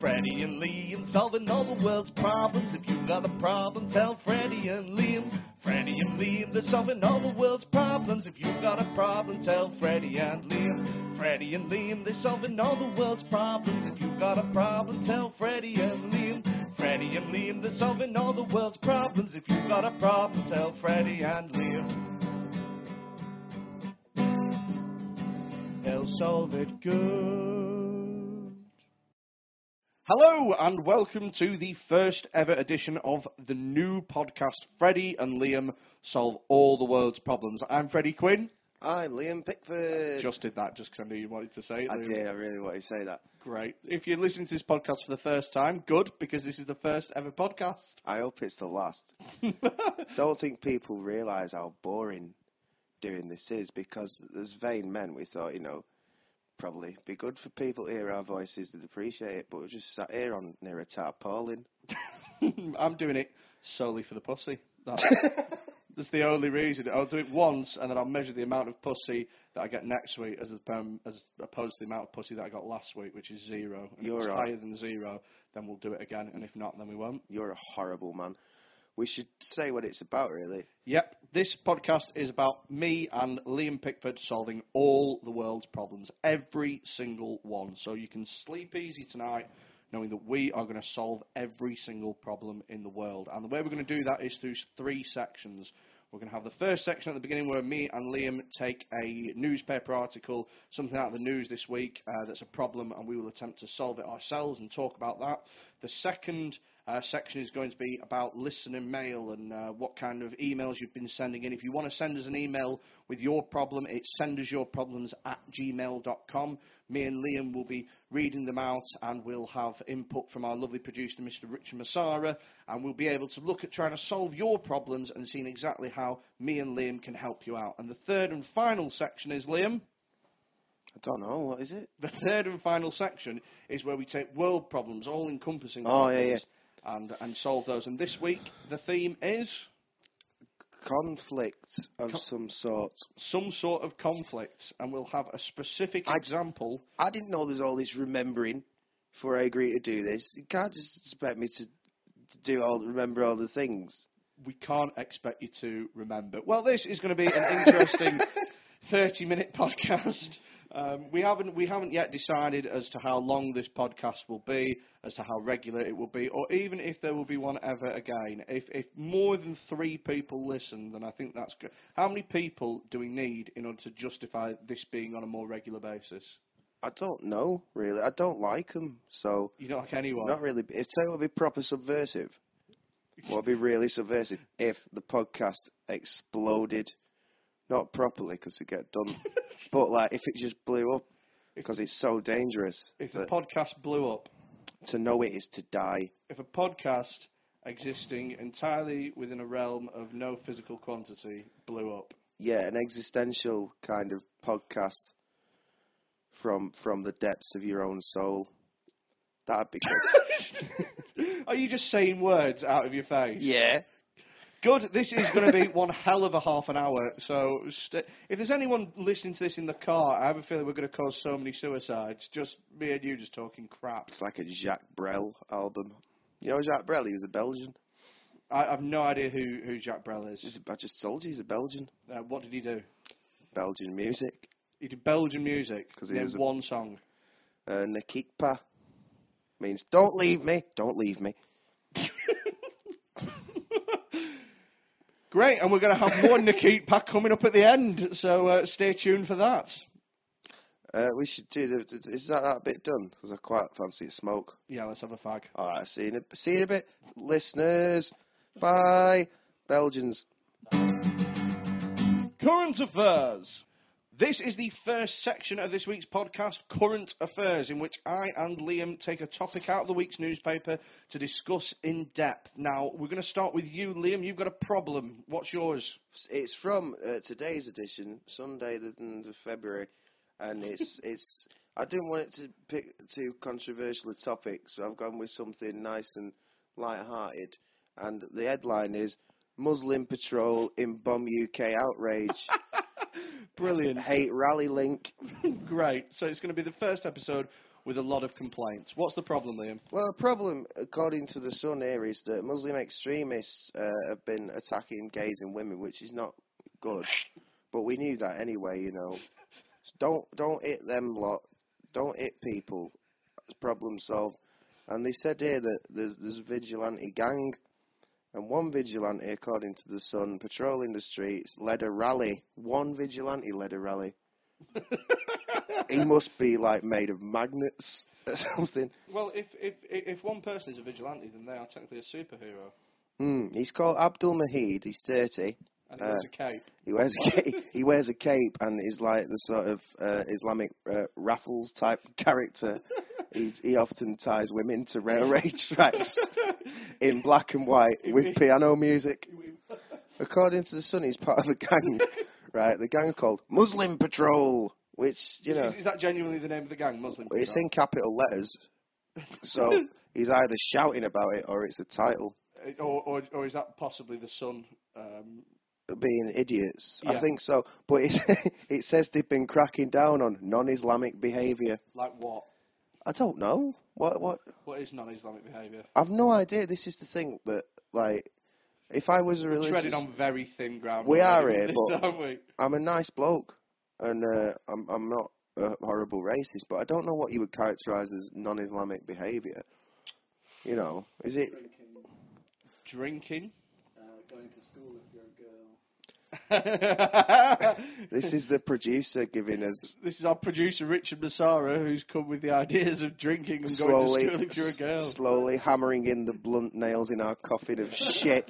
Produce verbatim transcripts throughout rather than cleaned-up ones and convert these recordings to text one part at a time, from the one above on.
Freddie and Liam solving all the world's problems. If you got a problem, tell Freddie and Liam. Freddie and Liam, they're solving all the world's problems. If you got a problem, tell Freddie and Liam. Freddie and Liam, they're solving all the world's problems. If you got a problem, tell Freddie and Liam. Freddie and Liam, they're solving all the world's problems. If you got a problem, tell Freddie and Liam. They'll solve it good. Hello and welcome to the first ever edition of the new podcast, Freddie and Liam Solve All the World's Problems. I'm Freddie Quinn. I'm Liam Pickford. Just did that just because I knew you wanted to say it. I Liam. did, I really wanted to say that. Great. If you're listening to this podcast for the first time, good, because this is the first ever podcast. I hope it's the last. Don't think people realise how boring doing this is, because as vain men we thought, you know, probably be good for people to hear our voices, they'd appreciate it, but we're just sat here on near a tarpaulin. I'm doing it solely for the pussy. That's, that's the only reason. I'll do it once and then I'll measure the amount of pussy that I get next week as, um, as opposed to the amount of pussy that I got last week, which is zero. And You're if it's right. higher than zero, then we'll do it again, and if not, then we won't. You're a horrible man. We should say what it's about, really. Yep, this podcast is about me and Liam Pickford solving all the world's problems, every single one. So you can sleep easy tonight knowing that we are going to solve every single problem in the world. And the way we're going to do that is through three sections. We're going to have the first section at the beginning where me and Liam take a newspaper article, something out of the news this week uh, that's a problem, and we will attempt to solve it ourselves and talk about that. The second uh, section is going to be about listener mail and uh, what kind of emails you've been sending in. If you want to send us an email with your problem, it's sendusyourproblems at gmail dot com. Me and Liam will be reading them out, and we'll have input from our lovely producer, Mister Richard Massara, and we'll be able to look at trying to solve your problems and seeing exactly how me and Liam can help you out. And the third and final section is, Liam? I don't know, what is it? The third and final section is where we take world problems, all-encompassing Oh, problems, yeah, yeah. And, and solve those. And this week, the theme is? Conflict of Co- some sort. Some sort of conflict. And we'll have a specific I, example. I didn't know there's all this remembering before I agree to do this. You can't just expect me to, to do all, remember all the things. We can't expect you to remember. Well, this is going to be an interesting thirty-minute podcast. Um, we haven't we haven't yet decided as to how long this podcast will be, as to how regular it will be, or even if there will be one ever again. If if more than three people listen, then I think that's good. How many people do we need in order to justify this being on a more regular basis? I don't know, really. I don't like them, so... You don't like anyone? Not really. If it would be proper subversive, what would be really subversive if the podcast exploded, not properly because it get done, but like if it just blew up because it's so dangerous. If the podcast blew up, to know it is to die. If a podcast existing entirely within a realm of no physical quantity blew up. Yeah, an existential kind of podcast from from the depths of your own soul. That'd be good. Are you just saying words out of your face? Yeah. Good. This is going to be one hell of a half an hour. So st- if there's anyone listening to this in the car, I have a feeling we're going to cause so many suicides. Just me and you just talking crap. It's like a Jacques Brel album. You know Jacques Brel? He was a Belgian. I have no idea who, who Jacques Brel is. He's a, I just told you he's a Belgian. Uh, what did he do? Belgian music. He did Belgian music. Because he Name was a, one song. Uh, Ne quitte pas means don't leave me, don't leave me. Great, and we're going to have more Ne quitte pas coming up at the end, so uh, stay tuned for that. Uh, we should do the, is that that bit done? Because I quite fancy a smoke. Yeah, let's have a fag. Alright, see you in a, see you in a bit. Listeners, bye. Belgians. Current affairs. This is the first section of this week's podcast, Current Affairs, in which I and Liam take a topic out of the week's newspaper to discuss in depth. Now, we're going to start with you, Liam. You've got a problem. What's yours? It's from uh, today's edition, Sunday the third of February, and it's it's. I didn't want it to pick too controversial a topic, so I've gone with something nice and light-hearted. And the headline is Muslim Patrol in Bomb U K Outrage. Brilliant. Hate rally link. Great. So it's going to be the first episode with a lot of complaints. What's the problem, Liam? Well, the problem, according to the Sun here, is that Muslim extremists uh, have been attacking gays and women, which is not good. But we knew that anyway, you know. So don't don't hit them lot. Don't hit people. Problem solved. And they said here that there's, there's a vigilante gang, and one vigilante, according to the Sun, patrolling the streets, led a rally. One vigilante led a rally. He must be like made of magnets or something. Well, if if if one person is a vigilante, then they are technically a superhero. Hmm. He's called Abdul Mahid. He's thirty. And he wears uh, a cape. He wears a cape. He wears a cape and is like the sort of uh, Islamic uh, Raffles type character. he, he often ties women to railway tracks in black and white with piano music. According to the Sun, he's part of a gang. Right, the gang are called Muslim Patrol, which, you know... Is, is that genuinely the name of the gang, Muslim Patrol? It's in capital letters, so he's either shouting about it or it's a title. Or, or, or is that possibly the Sun... Um... being idiots? Yeah. I think so, but it, it says they've been cracking down on non-Islamic behaviour. Like what? I don't know. What, what? What is non-Islamic behaviour? I've no idea. This is the thing that, like... If I was a religious... We're treading on very thin ground. We are here, this, but aren't we? I'm a nice bloke, and uh, I'm I'm not a horrible racist, but I don't know what you would characterise as non-Islamic behaviour. You know, is it... Drinking? Drinking? Uh, going to school if you're a girl. This is the producer giving us... This is our producer, Richard Massara, who's come with the ideas of drinking and slowly, going to school if you're a girl. Slowly hammering in the blunt nails in our coffin of shit.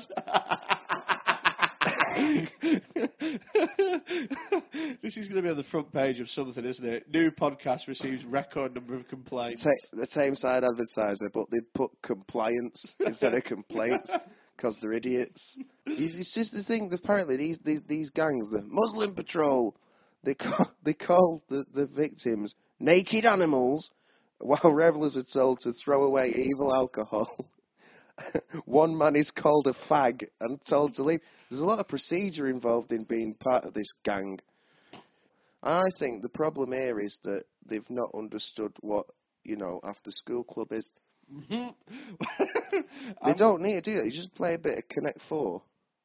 This is going to be on the front page of something, isn't it? New podcast receives record number of complaints. Ta- the Tameside Advertiser, but they put compliance instead of complaints. Because they're idiots. It's just the thing. Apparently, these these these gangs, the Muslim Patrol, they call they call the, the victims naked animals, while revellers are told to throw away evil alcohol. One man is called a fag and told to leave. There's a lot of procedure involved in being part of this gang. I think the problem here is that they've not understood what, you know, after school club is. They don't need to do that. You just play a bit of Connect Four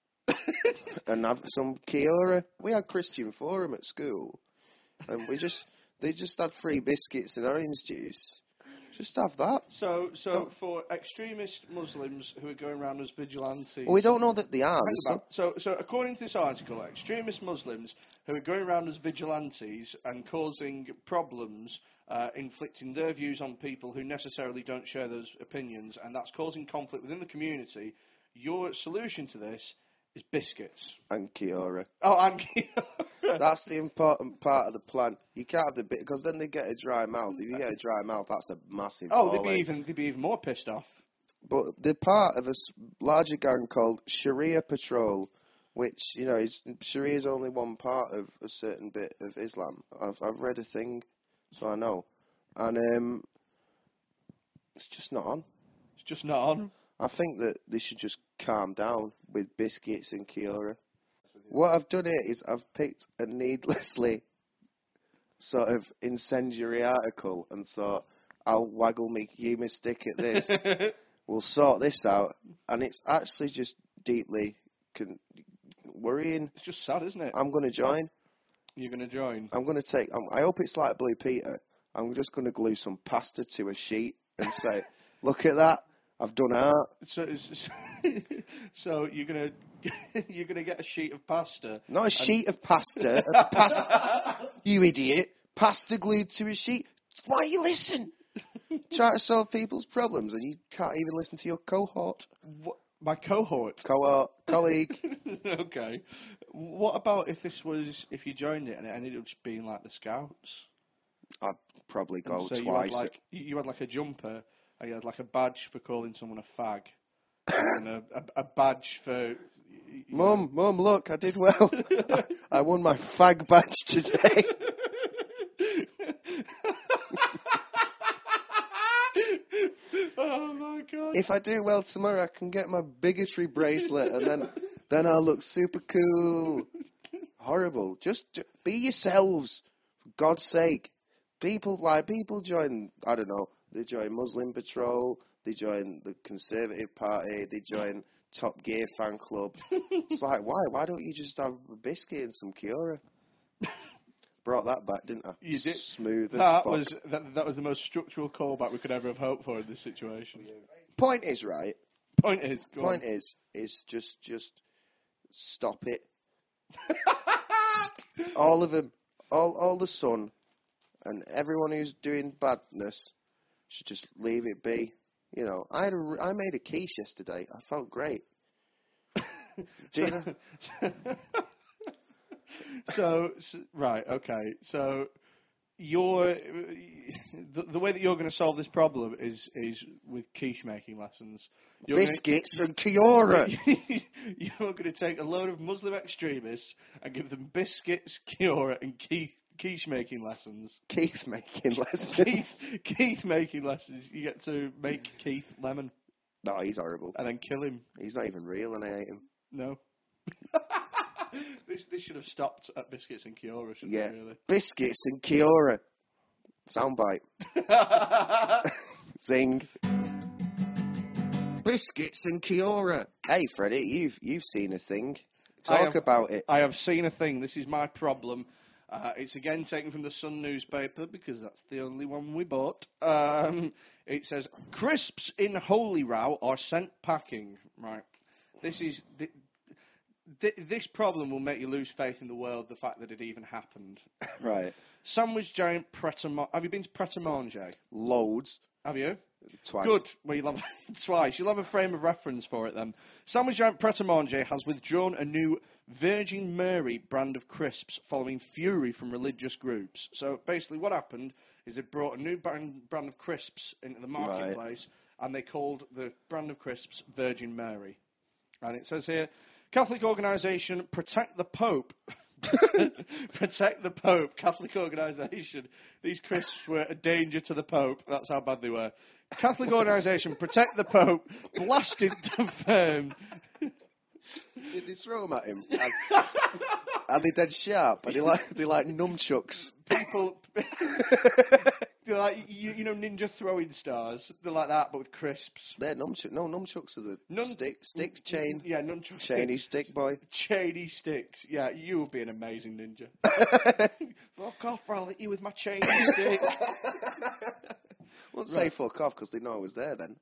and have some Kiora. We had Christian Forum at school, and we just they just had free biscuits and orange juice. Just have that. So, so don't. For extremist Muslims who are going around as vigilantes, well, we don't know that they are. So, so according to this article, extremist Muslims who are going around as vigilantes and causing problems. Uh, inflicting their views on people who necessarily don't share those opinions, and that's causing conflict within the community. Your solution to this is biscuits. And Kiora. Oh, and Kiora. That's the important part of the plan. You can't have the bit, because then they get a dry mouth. If you get a dry mouth, that's a massive Oh, they'd be, ache. even, they'd be even more pissed off. But they're part of a larger gang called Sharia Patrol, which, you know, is, Sharia is only one part of a certain bit of Islam. I've, I've read a thing. So I know. And um, it's just not on. It's just not on. I think that they should just calm down with biscuits and Kiora. What I've done here is I've picked a needlessly sort of incendiary article and thought, I'll waggle me humour stick at this. We'll sort this out. And it's actually just deeply con- worrying. It's just sad, isn't it? I'm going to join. You're going to join? I'm going to take... Um, I hope it's like Blue Peter. I'm just going to glue some pasta to a sheet and say, look at that. I've done art. So, so you're going to you're going to get a sheet of pasta? Not a sheet of pasta. A pasta. You idiot. Pasta glued to a sheet. Why you listen? Try to solve people's problems and you can't even listen to your cohort. What? My cohort? Cohort. Colleague. Okay. What about if this was, if you joined it and it ended up just being like the Scouts? I'd probably go so twice. You had, like, you had like a jumper, and you had like a badge for calling someone a fag, and a, a, a badge for... Mum, Mum, look, I did well. I, I won my fag badge today. Oh my God. If I do well tomorrow, I can get my bigotry bracelet, and then then I'll look super cool. Horrible. Just, just be yourselves, for God's sake. People like people join. I don't know. They join Muslim Patrol. They join the Conservative Party. They join Top Gear fan club. It's like, why? Why don't you just have a biscuit and some Kiora? Brought that back, didn't I? You did. Smooth as That fuck. was that, that was the most structural callback we could ever have hoped for in this situation. Point is, right? Point is, go Point on. is, is just just stop it. all of them, all all the sun, and everyone who's doing badness should just leave it be. You know, I had a, I made a quiche yesterday. I felt great. Do you know? so, so, right, okay. So, you're the, the way that you're going to solve this problem is is with quiche making lessons. You're Biscuits and Kiora. Gonna, you're going to take a load of Muslim extremists and give them biscuits, Kiora, and quiche, quiche making lessons. Keith making lessons. Keith, Keith making lessons. You get to make Keith lemon No, he's horrible. and then kill him. He's not even real, and I hate him. No. this this should have stopped at biscuits and Kiora, shouldn't Yeah. it, really? Biscuits and Kiora. Soundbite. Zing. Biscuits and Kiora. Hey, Freddie, you've you've seen a thing. I Talk have- about it. I have seen a thing. This is my problem. Uh, it's again taken from the Sun newspaper because that's the only one we bought. Um, it says crisps in Holy Row are sent packing. Right. This is th- th- this problem will make you lose faith in the world. The fact that it even happened. Right. Sandwich giant Pret a Manger. Have you been to Pret a Manger? Loads. Have you? Twice. Good. Well, you'll have twice. You'll have a frame of reference for it then. Sandwich giant Pret a Manger has withdrawn a new Virgin Mary brand of crisps following fury from religious groups. So basically, what happened is they brought a new brand, brand of crisps into the marketplace, and they called the brand of crisps Virgin Mary. And it says here, Catholic organisation Protect the Pope. Protect the Pope, Catholic organisation. These crisps were a danger to the Pope. That's how bad they were. Catholic organisation Protect the Pope blasted the firm. Did they throw them at him? And, are they dead sharp? Are they like they like nunchucks? People, they're like you, you know, ninja throwing stars. They're like that, but with crisps. They're nunchucks. No, nunchucks are the Nun- stick, stick, chain, Yeah, nunchuck chainy sticks. stick boy. Chainy sticks. Yeah, you would be an amazing ninja. Fuck off, or I'll hit you with my chainy stick. Won't Right. say fuck off because they know I was there then.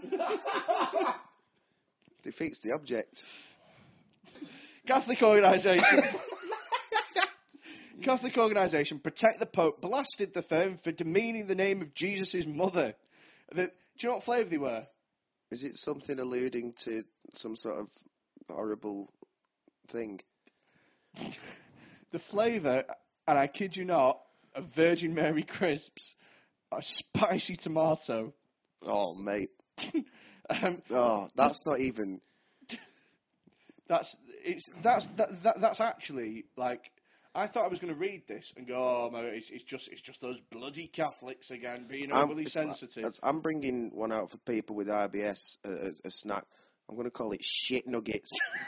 Defeats the object. Catholic organisation. Catholic organisation Protect the Pope blasted the firm for demeaning the name of Jesus' mother. The, do you know what flavour they were? Is it something alluding to some sort of horrible thing? The flavour, and I kid you not, of Virgin Mary crisps are spicy tomato. Oh, mate. um, Oh, that's not even... that's it's that's that, that that's actually like. I thought I was going to read this and go, oh, no, it's, it's just it's just those bloody Catholics again being I'm, overly it's like- sensitive. it's- I'm bringing one out for people with I B S, a, a, a snack. I'm going to call it shit nuggets.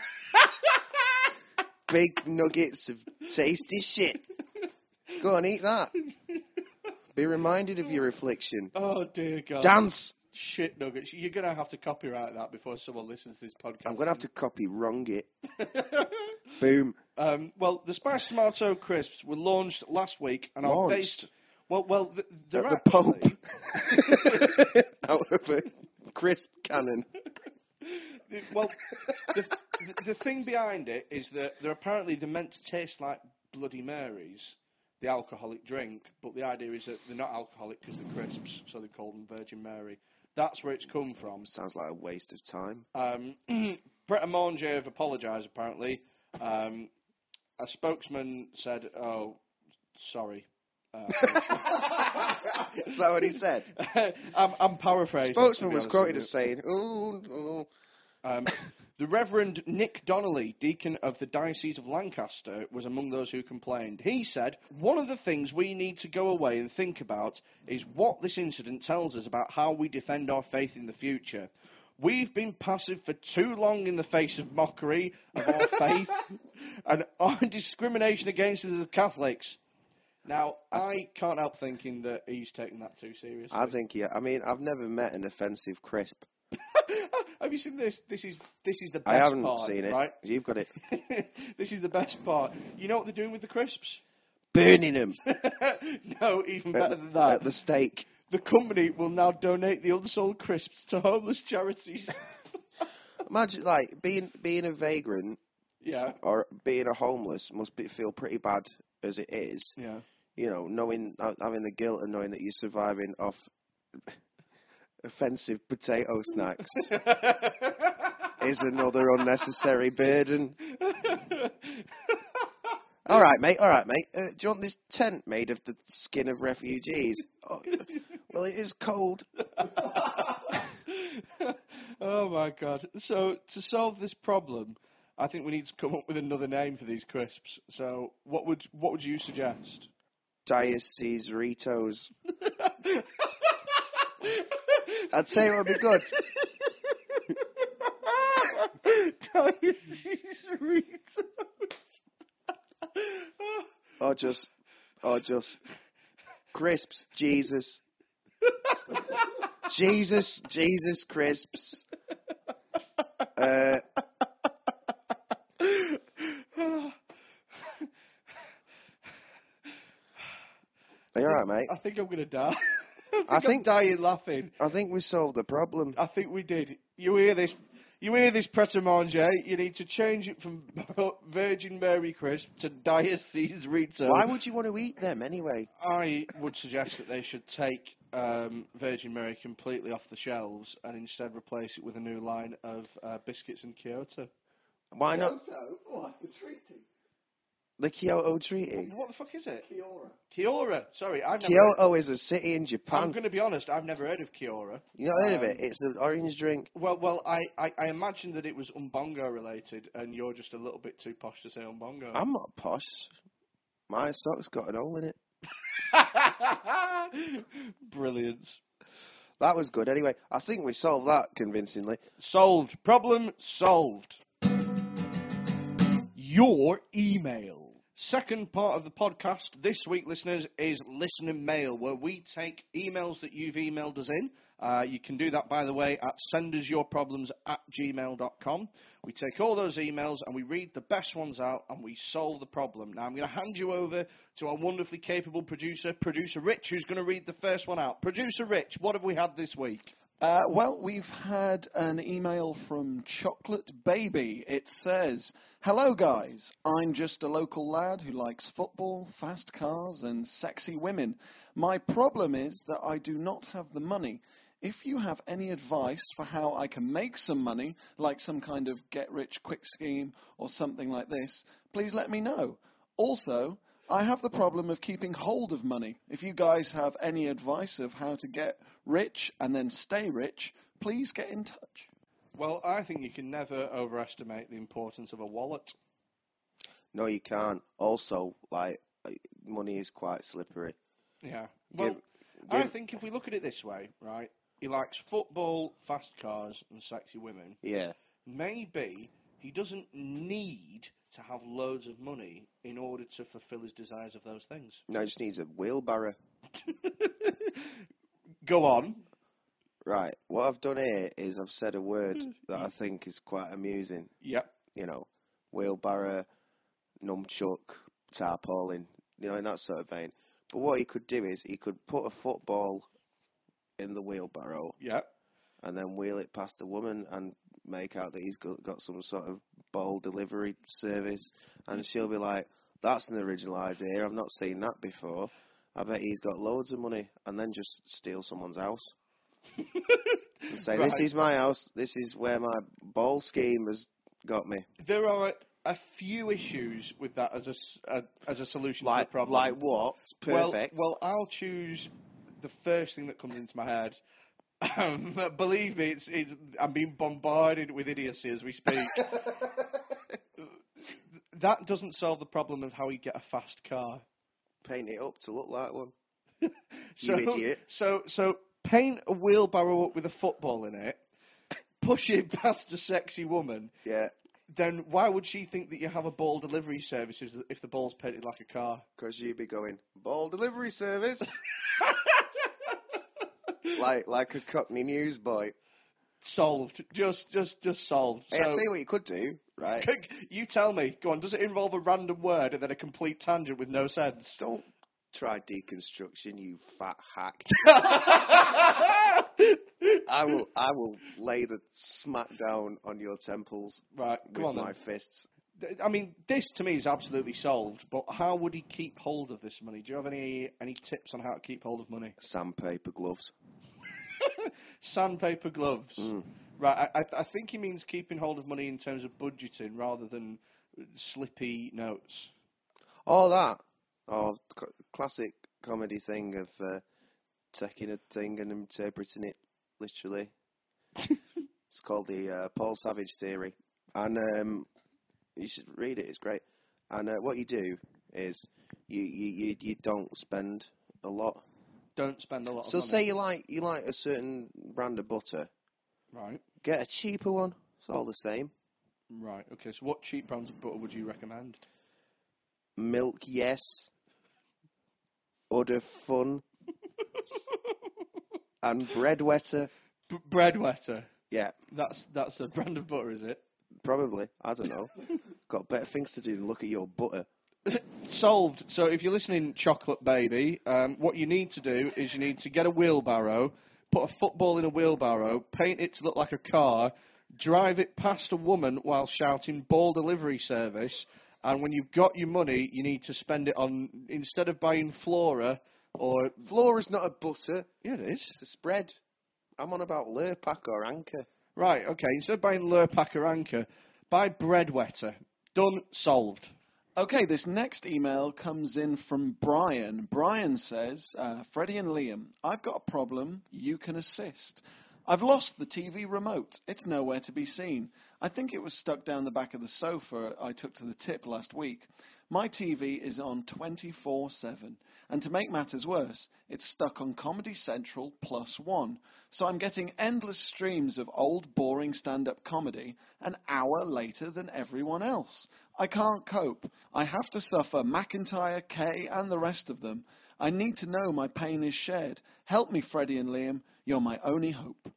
Big nuggets of tasty shit. Go and eat that. Be reminded of your affliction. Oh dear God! Dance. Shit nuggets. You're going to have to copyright that before someone listens to this podcast. I'm going to have to copy wrong it. Boom. Um, well, the spiced tomato crisps were launched last week and are Launched? based. Well, well, th- they're At the Pope. actually- Out of a crisp cannon. the- well, the, the, the thing behind it is that they're apparently they're meant to taste like Bloody Marys, the alcoholic drink, but the idea is that they're not alcoholic because they're crisps, so they call them Virgin Mary. That's where it's come from. Sounds like a waste of time. Um, Pret a Manger have apologised, apparently. Um, a spokesman said, oh, sorry. Uh, Is that what he said? I'm, I'm paraphrasing. Spokesman to be was honest quoted with as saying, "Oh, oh." Um, the Reverend Nick Donnelly, deacon of the Diocese of Lancaster, was among those who complained. He said, one of the things we need to go away and think about is what this incident tells us about how we defend our faith in the future. We've been passive for too long in the face of mockery of our faith and our discrimination against us as Catholics. Now, I can't help thinking that he's taking that too seriously. I think yeah. I mean, I've never met an offensive crisp. Have you seen this? This is this is the best I haven't part, seen it. right? You've got it. This is the best part. You know what they're doing with the crisps? Burning them. No, even at, better than that. At the stake. The company will now donate the unsold crisps to homeless charities. Imagine, like, being being a vagrant Yeah. or being a homeless must be, feel pretty bad as it is. Yeah. You know, knowing, having the guilt of knowing that you're surviving off offensive potato snacks is another unnecessary burden. All right, mate. All right, mate. Uh, do you want this tent made of the skin of refugees? Oh, well, it is cold. Oh my God! So to solve this problem, I think we need to come up with another name for these crisps. So what would what would you suggest? Diocese Ritos. I'd say it would be good. Diocese Ritos. Or just, or just crisps. Jesus. Jesus, Jesus crisps. Uh, are you alright, mate? I think I'm gonna die. I think, I I'm think- dying laughing. I think we solved the problem. I think we did. You hear this? You hear this, Pret a Manger? You need to change it from Virgin Mary Crisp to Diocese Rito. Why would you want to eat them anyway? I would suggest that they should take um, Virgin Mary completely off the shelves and instead replace it with a new line of uh, biscuits and Kyoto. Why not Kyoto? Oh, like a treaty. the Kyoto Treaty? What the fuck is it? Kiora. Kiora. Sorry, I've never. Kyoto is a city in I'm Japan. going to be honest. I've never heard of Kiora. You not heard of Um, it? It's an orange drink. Well, well, I, I, I imagine that it was Umbongo related, and you're just a little bit too posh to say Umbongo. I'm not posh. My sock's got an hole in it. Brilliant. That was good. Anyway, I think we solved that convincingly. Solved. Problem solved. Your email. Second part of the podcast this week, listeners, is Listener Mail, where we take emails that you've emailed us in. Uh, you can do that, by the way, at sendersyourproblems at gmail dot com. We take all those emails and we read the best ones out and we solve the problem. Now, I'm going to hand you over to our wonderfully capable producer, Producer Rich, who's going to read the first one out. Producer Rich, what have we had this week? Uh, well, we've had an email from Chocolate Baby. It says, "Hello guys, I'm just a local lad who likes football, fast cars and sexy women. My problem is that I do not have the money. If you have any advice for how I can make some money, like some kind of get-rich-quick scheme or something like this, please let me know. Also, I have the problem of keeping hold of money. If you guys have any advice of how to get rich and then stay rich, please get in touch." Well, I think you can never overestimate the importance of a wallet. No, you can't. Also, like, money is quite slippery. Yeah. Well, Give- I give- think if we look at it this way, right, he likes football, fast cars, and sexy women. Yeah. Maybe he doesn't need to have loads of money in order to fulfill his desires of those things. No, he just needs a wheelbarrow. Go on. Right. What I've done here is I've said a word that I think is quite amusing. Yep. You know, wheelbarrow, nunchuck, tarpaulin, you know, in that sort of vein. But what he could do is he could put a football in the wheelbarrow Yep. and then wheel it past a woman and make out that he's got, got some sort of ball delivery service. And she'll be like, "That's an original idea. I've not seen that before. I bet he's got loads of money." And then just steal someone's house. And say, Right. "This is my house. This is where my ball scheme has got me." There are a few issues with that as a, s- a- as a solution Like, to the problem. like what? It's perfect. Well, well, I'll choose the first thing that comes into my head. Um, believe me, it's, it's, I'm being bombarded with idiocy as we speak. That doesn't solve the problem of how you get a fast car. Paint it up to look like one. So, You idiot. So, so paint a wheelbarrow up with a football in it, push it past a sexy woman, Yeah. then why would she think that you have a ball delivery service if if the ball's painted like a car? Because you'd be going, ball delivery service. like like a Cockney newsboy. Solved. Just, just, just solved. Hey, So, I'll tell you what you could do, right? you tell me. Go on. Does it involve a random word and then a complete tangent with no sense? Don't try deconstruction, you fat hack. I will I will lay the smack down on your temples Right. with Come on my then. fists. Th- I mean, this to me is absolutely solved. But how would he keep hold of this money? Do you have any any tips on how to keep hold of money? Sandpaper gloves. Sandpaper gloves. Mm. Right. I, I I think he means keeping hold of money in terms of budgeting rather than slippy notes. All that. Oh, c- classic comedy thing of uh, taking a thing and interpreting it literally. It's called the uh, Paul Savage theory, and um, you should read it. It's great. And uh, what you do is you, you, you, you don't spend a lot. Don't spend a lot of So money. say you like you like a certain brand of butter, Right. get a cheaper one. It's all the same. Right. Okay. So what cheap brands of butter would you recommend? Milk, yes. Udder fun and bread wetter. B- bread wetter. Yeah, That's that's a brand of butter, is it? probably. I don't know. Got better things to do than look at your butter. Solved. So if you're listening, Chocolate Baby, um, what you need to do is you need to get a wheelbarrow, put a football in a wheelbarrow, paint it to look like a car, drive it past a woman while shouting ball delivery service, and when you've got your money, you need to spend it on, instead of buying Flora or... Flora's not a butter. Yeah, it is. It's a spread. I'm on about Lurpak or Anchor. Right, okay, instead of buying Lurpak or Anchor, buy bread wetter. Done, solved. Okay, this next email comes in from Brian. Brian says, uh, Freddie and Liam, I've got a problem. You can assist. I've lost the T V remote. It's nowhere to be seen. I think it was stuck down the back of the sofa I took to the tip last week. My T V is on twenty-four seven, and to make matters worse, it's stuck on Comedy Central plus one, so I'm getting endless streams of old boring stand-up comedy an hour later than everyone else. I can't cope. I have to suffer McIntyre, Kay, and the rest of them. I need to know my pain is shared. Help me, Freddie and Liam. You're my only hope.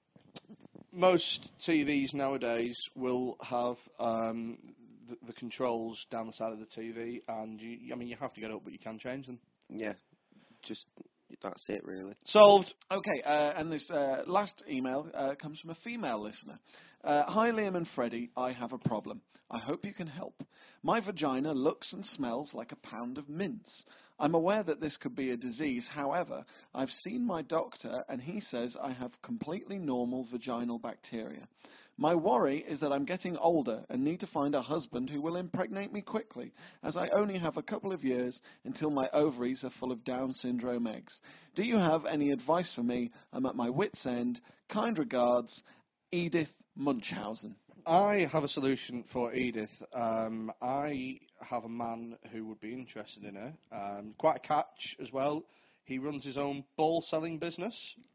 Most T Vs nowadays will have um, the, the controls down the side of the T V, and you, I mean, you have to get up, but you can change them. Yeah, just that's it really. Solved. Okay, uh, and this uh, last email uh, comes from a female listener. Uh, Hi, Liam and Freddie. I have a problem. I hope you can help. My vagina looks and smells like a pound of mince. I'm aware that this could be a disease. However, I've seen my doctor, and he says I have completely normal vaginal bacteria. My worry is that I'm getting older and need to find a husband who will impregnate me quickly, as I only have a couple of years until my ovaries are full of Down syndrome eggs. Do you have any advice for me? I'm at my wit's end. Kind regards, Edith Munchausen. I have a solution for Edith. Um, I have a man who would be interested in her. Um, quite a catch as well. He runs his own ball selling business.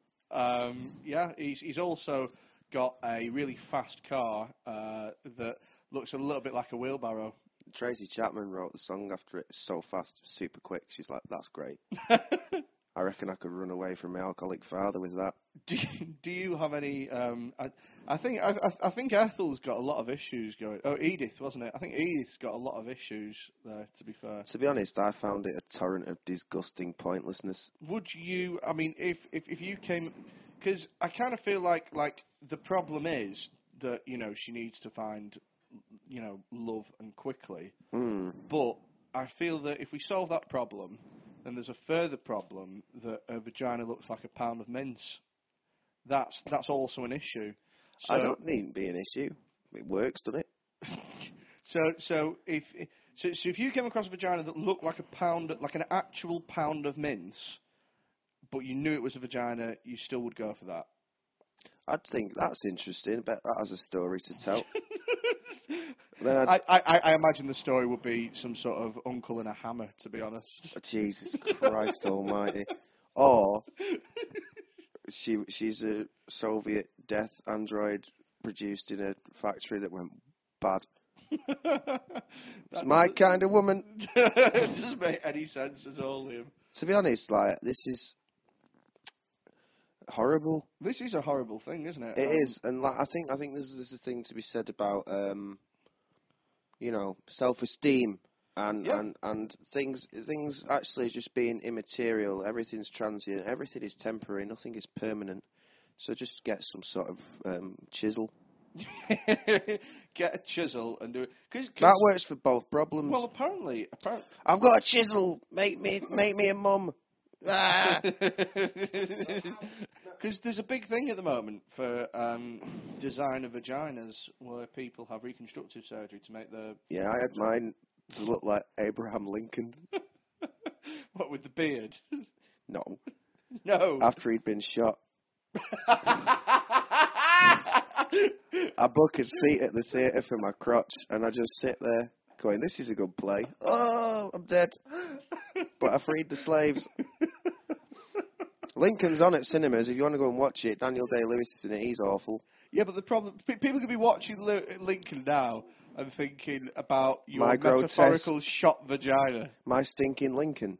Um, yeah, he's he's also got a really fast car uh, that looks a little bit like a wheelbarrow. Tracy Chapman wrote the song after it. So fast, super quick. She's like, that's great. I reckon I could run away from my alcoholic father with that. Do you, do you have any? Um, I, I think I, I, I think Ethel's got a lot of issues going. Oh, Edith, wasn't it? I think Edith's got a lot of issues there. To be fair, To be honest, I found it a torrent of disgusting pointlessness. would you? I mean, if if, if you came, because I kind of feel like like the problem is that you know she needs to find you know love and quickly, Mm. but I feel that if we solve that problem, then there's a further problem that her vagina looks like a pound of mince. That's that's also an issue. So, I don't need it be an issue. It works, doesn't it? so so if so, so if you came across a vagina that looked like a pound, like an actual pound of mince, but you knew it was a vagina, you still would go for that. I'd think that's interesting. Bet that has a story to tell. Then I'd, I, I, I imagine the story would be some sort of uncle in a hammer, to be honest. oh, Jesus Christ Almighty. Or she she's a Soviet death android produced in a factory that went bad. It's my kind of woman. It doesn't make any sense at all, Liam. To be honest, like, this is horrible. This is a horrible thing, isn't it? It Um, is, and like, I think I think there's, there's a thing to be said about, um, you know, self-esteem and, Yeah. and and things things actually just being immaterial. Everything's transient. Everything is temporary. Nothing is permanent. So just get some sort of um, chisel. Get a chisel and do it. Cause, 'cause- That works for both problems. well, apparently, apparently. I've got a chisel. Make me make me a mum. Ah. Because there's a big thing at the moment for um, designer vaginas where people have reconstructive surgery to make the Yeah, I had mine to look like Abraham Lincoln. what with the beard. No, No. after he'd been shot. I book a seat at the theatre for my crotch, and I just sit there going, "This is a good play." Oh, I'm dead, but I freed the slaves. Lincoln's on at cinemas. If you want to go and watch it, Daniel Day-Lewis is in it. He's awful. Yeah, but the problem, pe- people could be watching Li- Lincoln now and thinking about your My metaphorical shot vagina. My stinking Lincoln.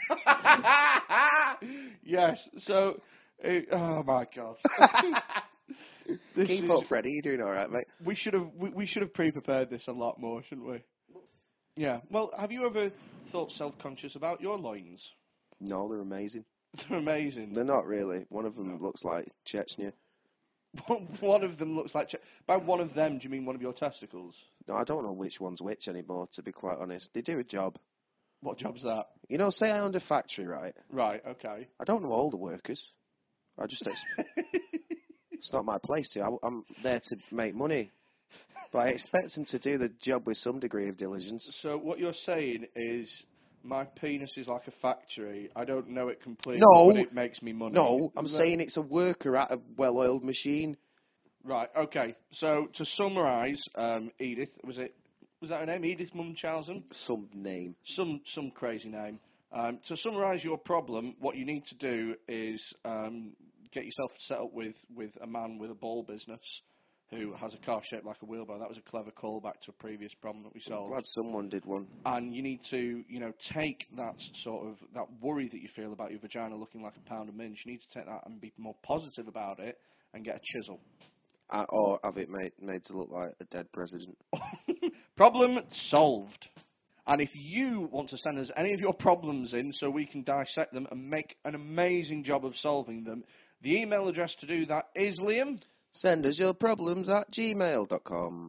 Yes. So, uh, oh my God. This Keep is- up, Freddie. You're doing all right, mate. We should have we, we should have pre-prepared this a lot more, shouldn't we? Yeah. Well, have you ever thought self-conscious about your loins? No, they're amazing. They're amazing. They're not really. One of them looks like Chechnya. One of them looks like. Ch- By one of them, do you mean one of your testicles? No, I don't know which one's which anymore, to be quite honest. They do a job. What job's that? You know, say I owned a factory, right? Right. Okay. I don't know all the workers. I just... Ex- it's not my place to. I, I'm there to make money. But I expect them to do the job with some degree of diligence. So what you're saying is, my penis is like a factory. I don't know it completely, No. but it makes me money. No, I'm Is that- saying it's a worker at a well-oiled machine. Right. Okay. So to summarise, um, Edith was it? Was that her name? Edith Munchausen? Some name. Some some crazy name. Um, to summarise your problem, what you need to do is um, get yourself set up with, with a man with a ball business who has a car shaped like a wheelbarrow. That was a clever callback to a previous problem that we I'm solved. glad someone did one. And you need to, you know, take that sort of, that worry that you feel about your vagina looking like a pound of mince. You need to take that and be more positive about it and get a chisel. Uh, or have it made, made to look like a dead president. Problem solved. And if you want to send us any of your problems in so we can dissect them and make an amazing job of solving them, the email address to do that is, Liam? Send us your problems at gmail dot com.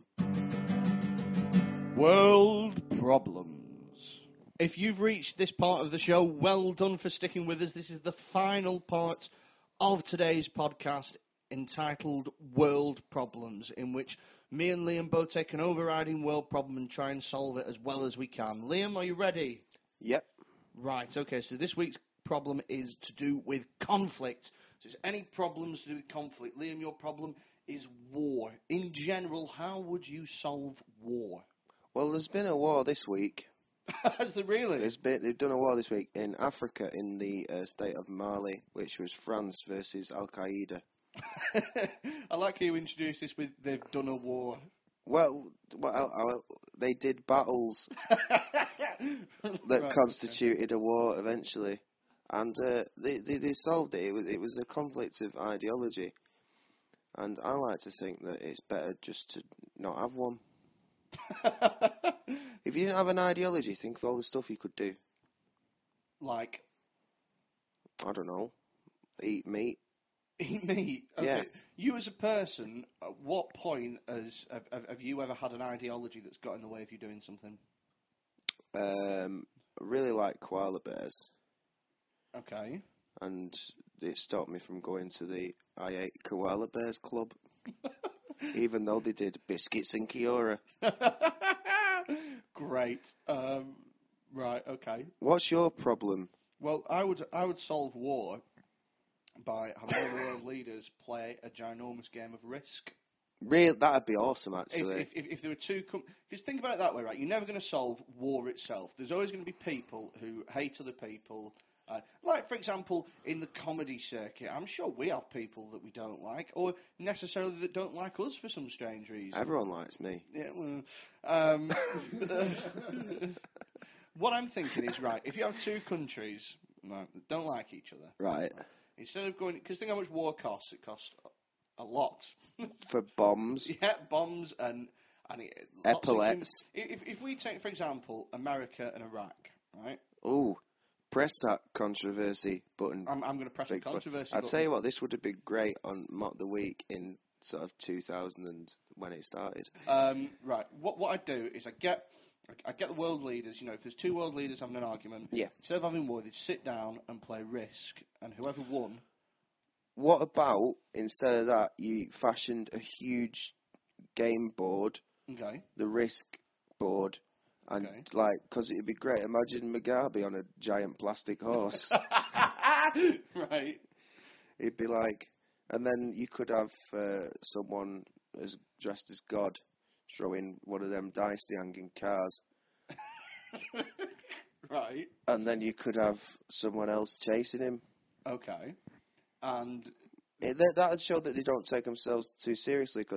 World Problems. If you've reached this part of the show, well done for sticking with us. This is the final part of today's podcast entitled World Problems, in which me and Liam both take an overriding world problem and try and solve it as well as we can. Liam, are you ready? Yep. Right, okay, so this week's problem is to do with conflict. So it's any problems to do with conflict. Liam, your problem is war. In general, how would you solve war? Well, there's been a war this week. Has there really? There's been, they've done a war this week in Africa, in the uh, state of Mali, which was France versus Al Qaeda. I like how you introduced this with they've done a war. Well, well, well they did battles that Right, constituted a war eventually, and uh, they, they they solved it. It was it was a conflict of ideology, and I like to think that it's better just to not have one. okay. If you didn't have an ideology, think of all the stuff you could do. Like, I don't know, eat meat. eat meat. Okay. Yeah. You as a person, at what point has have, have, have you ever had an ideology that's got in the way of you doing something? Um, I really like koala bears, Okay. and it stopped me from going to the I Ate Koala Bears Club, even though they did biscuits and Kiora. Great. Um, right. Okay. What's your problem? Well, I would I would solve war by having all the world leaders play a ginormous game of Risk. Real, that'd be awesome, If, actually. if, if, if there were two... Com- because think about it that way, right? You're never going to solve war itself. There's always going to be people who hate other people Uh, like, for example, in the comedy circuit, I'm sure we have people that we don't like, or necessarily that don't like us for some strange reason. Everyone likes me. Yeah, well, um, what I'm thinking is, right, if you have two countries right, that don't like each other, Right. right, instead of going, because think how much war costs, it costs a lot. For bombs. Yeah, bombs and, and it, Epaulets. If, if we take, for example, America and Iraq, right? Ooh. Press that controversy button. I'm, I'm going to press the Big button. controversy I'd button. tell you what, this would have been great on Mock the Week in sort of two thousand and when it started. Um, right. What what I do is I get I get the world leaders. You know, if there's two world leaders having an argument, Yeah. instead of having war, they sit down and play Risk, and whoever won. What about, instead of that, you fashioned a huge game board, Okay. the Risk board, and, Okay. like, because it'd be great. Imagine Mugabe on a giant plastic horse. Right. It'd be like, and then you could have uh, someone as dressed as God throwing one of them dynasty hanging cars, Right. and then you could have someone else chasing him. Okay. And It, that that'd show that they don't take themselves too seriously. Because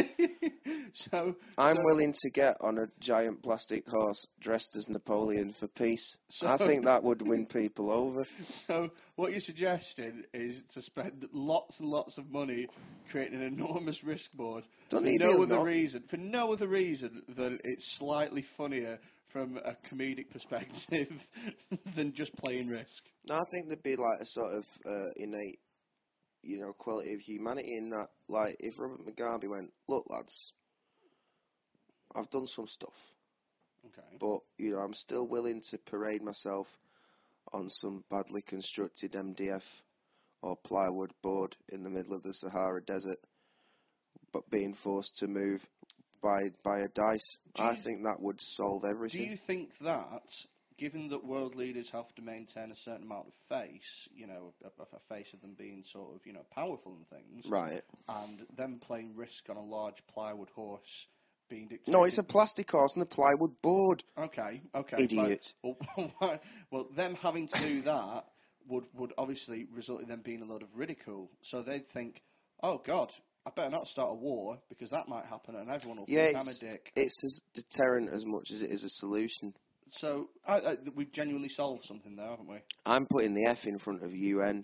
so I'm so, willing to get on a giant plastic horse dressed as Napoleon for peace. So- I think that would win people over. So what you're suggesting is to spend lots and lots of money creating an enormous Risk board Don't for need no be other not- reason. For no other reason than it's slightly funnier from a comedic perspective than just playing Risk. No, I think there'd be like a sort of uh, innate, you know, quality of humanity in that. Like, if Robert Mugabe went, look, lads, I've done some stuff, Okay. but, you know, I'm still willing to parade myself on some badly constructed M D F or plywood board in the middle of the Sahara Desert, but being forced to move by by a dice. Do I you- think that would solve Do everything. you think that, given that world leaders have to maintain a certain amount of face, you know, a, a face of them being sort of, you know, powerful and things, Right. and them playing Risk on a large plywood horse being dictated... No, it's a plastic horse and a plywood board. Okay, okay. Idiot. But, well, well, them having to do that would, would obviously result in them being a load of ridicule. So they'd think, oh, God, I better not start a war, because that might happen and everyone will Yeah, think I'm a it's, dick. it's as deterrent as much as it is a solution. So I, I, we've genuinely solved something there, haven't we? I'm putting the F in front of U N.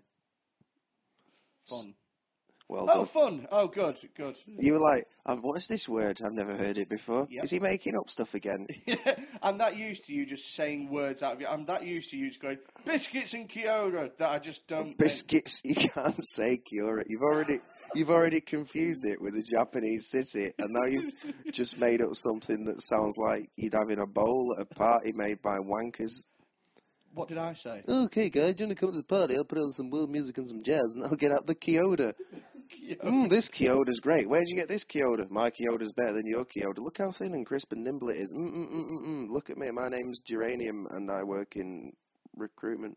Fun. Well Oh, done. fun. Oh, good, good. You were like, "I've- what's this word? I've never heard it before. Yep. Is he making up stuff again? I'm that used to you just saying words out of you. I'm that used to you just going, biscuits and Kyoto, that I just don't... Biscuits, you can't say Kiora. You've already you've already confused it with a Japanese city, and now you've just made up something that sounds like you'd have in a bowl at a party made by wankers. What did I say? Okay, guys, do you want to come to the party? I'll put on some world music and some jazz, and I'll get out the Kyoto. Kyoto. Mm, this Kyoto's great. Where'd you get this Kyoto? My Kyoto's better than your Kyoto. Look how thin and crisp and nimble it is. Mm, mm, mm, mm, mm. Look at me. My name's Geranium, and I work in recruitment.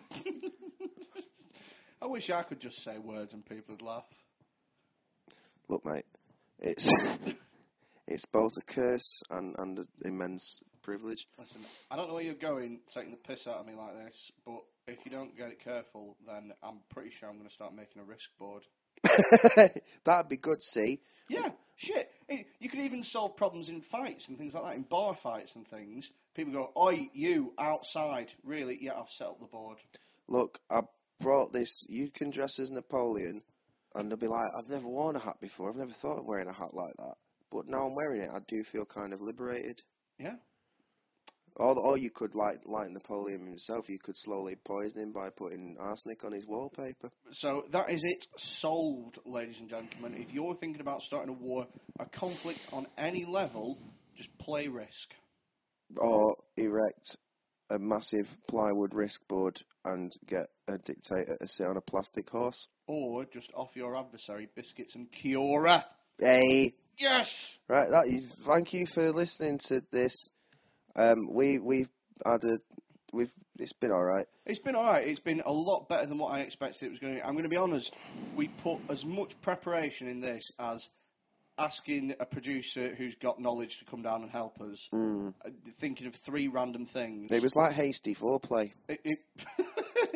I wish I could just say words and people would laugh. Look, mate, it's it's both a curse and, and an immense privilege. Listen, I don't know where you're going, taking the piss out of me like this, but if you don't get it careful, then I'm pretty sure I'm going to start making a Risk board. That'd be good, see? Yeah, shit. It, you could even solve problems in fights and things like that, in bar fights and things. People go, oi, you, outside. Really? Yeah, I've set up the board. Look, I brought this. You can dress as Napoleon, and they'll be like, I've never worn a hat before. I've never thought of wearing a hat like that. But now I'm wearing it, I do feel kind of liberated. Yeah. Or, or you could, like, like Napoleon himself, you could slowly poison him by putting arsenic on his wallpaper. So that is it, solved, ladies and gentlemen. If you're thinking about starting a war, a conflict on any level, just play Risk. Or erect a massive plywood Risk board and get a dictator to sit on a plastic horse. Or just offer your adversary biscuits and Kiora. Hey! Yes! Right, that is, thank you for listening to this. Um, we, we've had a, we've, it's been alright. It's been alright. It's been a lot better than what I expected it was going to be. I'm going to be honest, we put as much preparation in this as asking a producer who's got knowledge to come down and help us, Mm. uh, thinking of three random things. It was like hasty foreplay. It, it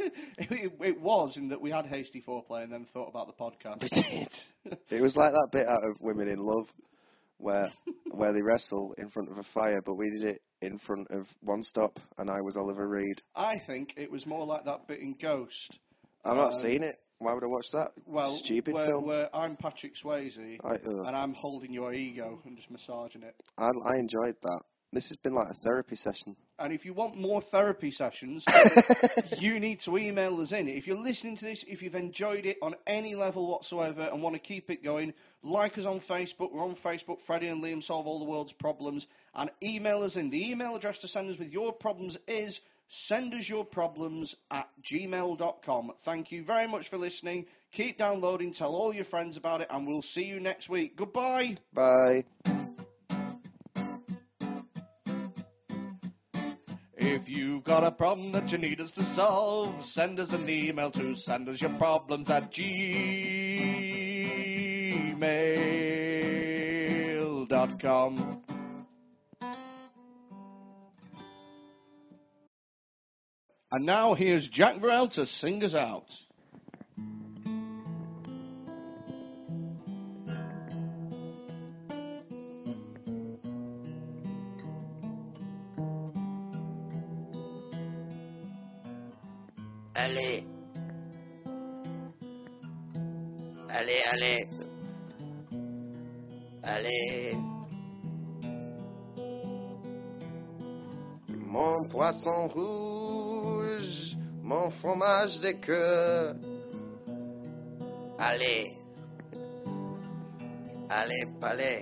it, it was in that we had hasty foreplay and then thought about the podcast. We did. It was like that bit out of Women in Love where where they wrestle in front of a fire, but we did it in front of One Stop, and I was Oliver Reed. I think it was more like that bit in Ghost. I've not Um, seen it. Why would I watch that? Well, Stupid where, film. where I'm Patrick Swayze I, uh, and I'm holding your ego and just massaging it. I I enjoyed that. This has been like a therapy session. And if you want more therapy sessions, you need to email us in. If you're listening to this, if you've enjoyed it on any level whatsoever and want to keep it going, like us on Facebook. We're on Facebook, Freddie and Liam Solve All the World's Problems, and email us in. The email address to send us with your problems is send us your problems at gmail dot com. Thank you very much for listening. Keep downloading, tell all your friends about it, and we'll see you next week. Goodbye. Bye. If you've got a problem that you need us to solve, send us an email to send us your problems at gmail dot com. And now here's Jack Burrell to sing us out. Allez. Allez, allez. Allez. Mon poisson rouge, mon fromage de cœur. Allez. Allez, palais.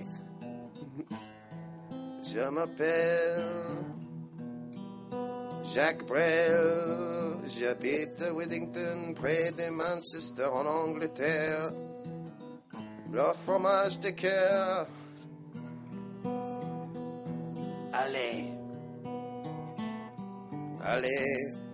Je m'appelle Jacques Brel. J'habite à Whittington, près de Manchester, en Angleterre. Le fromage de cœur. Allez. Allez.